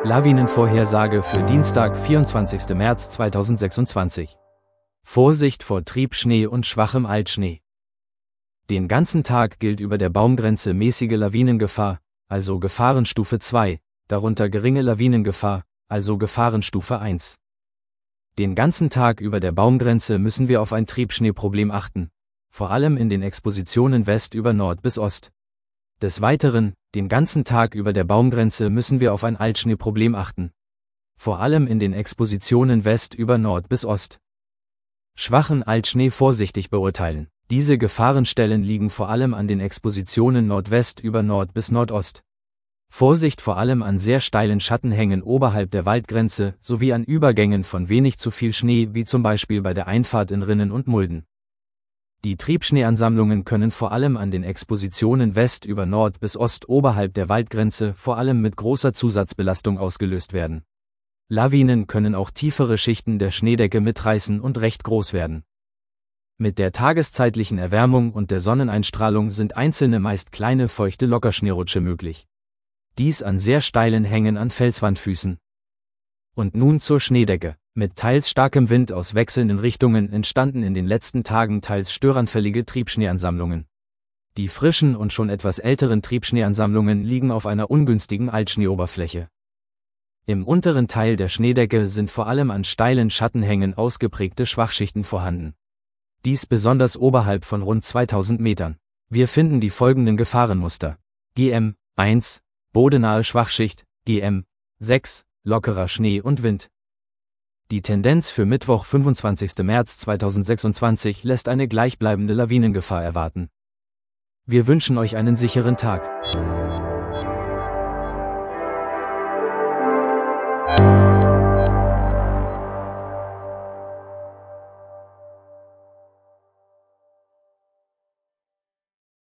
Lawinenvorhersage für Dienstag, 24. März 2026. Vorsicht vor Triebschnee und schwachem Altschnee. Den ganzen Tag gilt über der Baumgrenze mäßige Lawinengefahr, also Gefahrenstufe 2, darunter geringe Lawinengefahr, also Gefahrenstufe 1. Den ganzen Tag über der Baumgrenze müssen wir auf ein Triebschneeproblem achten, vor allem in den Expositionen West über Nord bis Ost. Des Weiteren, den ganzen Tag über der Baumgrenze müssen wir auf ein Altschneeproblem achten. Vor allem in den Expositionen West über Nord bis Ost. Schwachen Altschnee vorsichtig beurteilen. Diese Gefahrenstellen liegen vor allem an den Expositionen Nordwest über Nord bis Nordost. Vorsicht vor allem an sehr steilen Schattenhängen oberhalb der Waldgrenze sowie an Übergängen von wenig zu viel Schnee wie zum Beispiel bei der Einfahrt in Rinnen und Mulden. Die Triebschneeansammlungen können vor allem an den Expositionen West über Nord bis Ost oberhalb der Waldgrenze vor allem mit großer Zusatzbelastung ausgelöst werden. Lawinen können auch tiefere Schichten der Schneedecke mitreißen und recht groß werden. Mit der tageszeitlichen Erwärmung und der Sonneneinstrahlung sind einzelne meist kleine feuchte Lockerschneerutsche möglich. Dies an sehr steilen Hängen an Felswandfüßen. Und nun zur Schneedecke. Mit teils starkem Wind aus wechselnden Richtungen entstanden in den letzten Tagen teils störanfällige Triebschneeansammlungen. Die frischen und schon etwas älteren Triebschneeansammlungen liegen auf einer ungünstigen Altschneeoberfläche. Im unteren Teil der Schneedecke sind vor allem an steilen Schattenhängen ausgeprägte Schwachschichten vorhanden. Dies besonders oberhalb von rund 2000 Metern. Wir finden die folgenden Gefahrenmuster. GM 1, bodenahe Schwachschicht, GM 6, lockerer Schnee und Wind. Die Tendenz für Mittwoch, 25. März 2026 lässt eine gleichbleibende Lawinengefahr erwarten. Wir wünschen euch einen sicheren Tag.